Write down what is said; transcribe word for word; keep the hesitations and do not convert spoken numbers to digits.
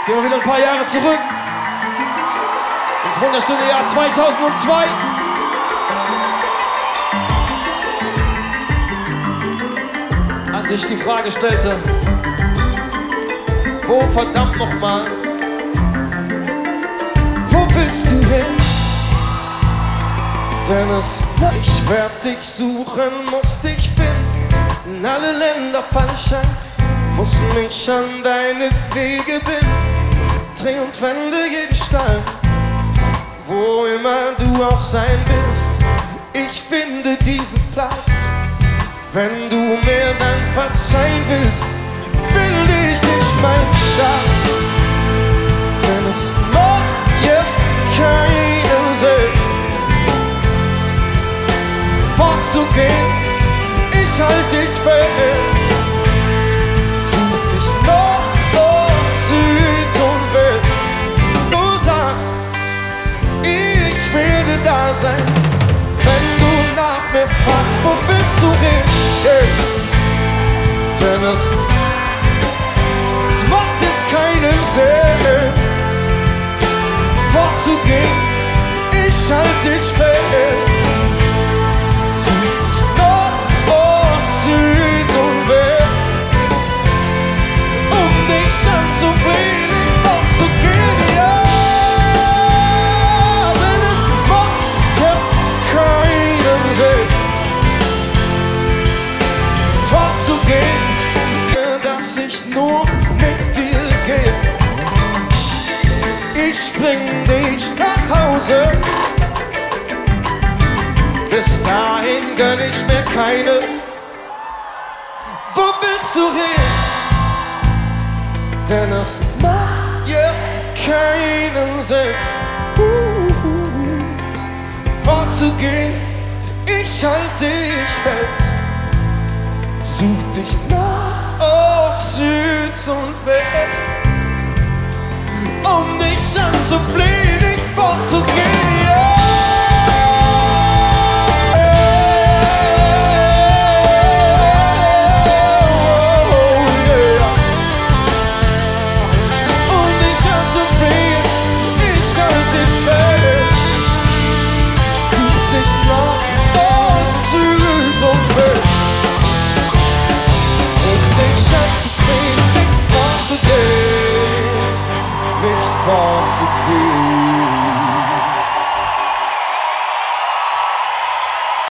Jetzt gehen wir wieder ein paar Jahre zurück. Ins wunderschöne Jahr zweitausendzwei. Als ich die Frage stellte, wo verdammt nochmal, wo willst du hin? Dennis, ich werd dich suchen, muss dich finden. Alle Länder falsch ein, muss mich an deine Wege binden. Dreh und wende jeden Stein, wo immer du auch sein willst. Ich finde diesen Platz, wenn du mir dann verzeihen willst, will ich dich, mein Schatz. Denn es macht jetzt keinen Sinn, fortzugehen, ich halt dich fest. Such dich noch aus Süd und West. Du sagst, ich werde da sein, wenn du nach mir fragst, wo willst du hin? Hey. Denn es, es macht jetzt keinen Sinn, fortzugehen, ich halt dich fest. Süd und West, um dich an so wenig fortzugehen, ja. Denn es macht jetzt keinen Sinn, fortzugehen, dass ich nur mit dir gehe. Ich bring dich nach Hause, bis dahin gönn ich mir keine. Wo willst du hin? Denn es macht jetzt keinen Sinn, uh, uh, fortzugehen, ich halt dich fest. Such dich nach aus Süd und West, um dich an so wenig fortzugehen.